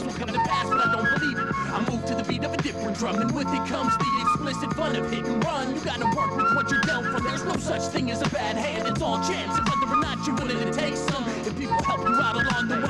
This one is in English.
will come to pass, but I don't believe it. I move to the beat of a different drum, and with it comes the explicit fun of hit and run. You gotta work with what you're dealt from. There's no such thing as a bad hand, it's all chance of whether or not you're willing to take some. If people help you out along the way,